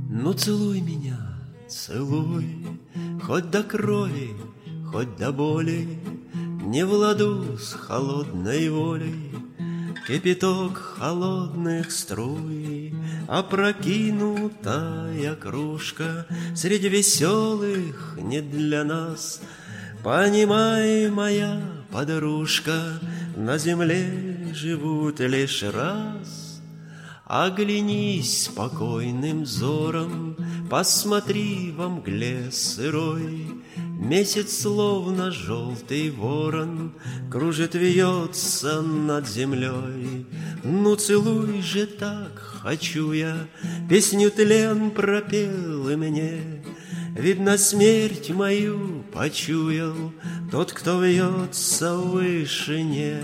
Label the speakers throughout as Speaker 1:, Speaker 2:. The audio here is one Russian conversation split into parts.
Speaker 1: Ну целуй меня, целуй, хоть до крови, хоть до боли, не в ладу с холодной волей. Кипяток холодных струй, опрокинутая кружка среди веселых не для нас. Понимай, моя подружка, на земле живут лишь раз. Оглянись спокойным взором, посмотри во мгле сырой. Месяц, словно желтый ворон, кружит, вьется над землей. Ну целуй же, так хочу я, песню тлен пропел и мне. Видно, смерть мою почуял тот, кто вьется в вышине.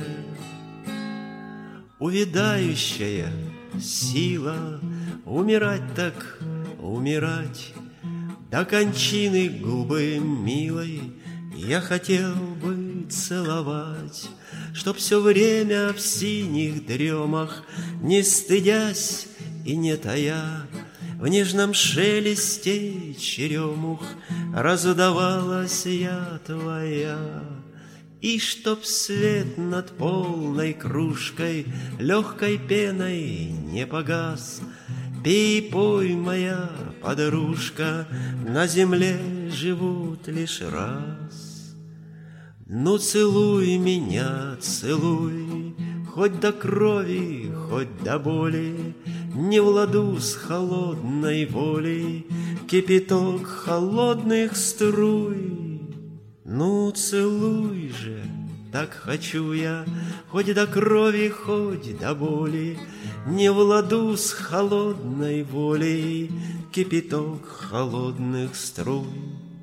Speaker 1: Увядающая сила, умирать так умирать, до кончины губы милой я хотел бы целовать, чтоб все время в синих дремах, не стыдясь и не тая, в нежном шелесте черемух раздавалась я твоя. И чтоб свет над полной кружкой легкой пеной не погас, пей, пой, моя подружка, на земле живут лишь раз. Ну целуй меня, целуй, хоть до крови, хоть до боли, не в ладу с холодной волей, кипяток холодных струй. Ну целуй же, так хочу я, хоть до крови, хоть до боли, не в ладу с холодной волей, кипяток холодных струй.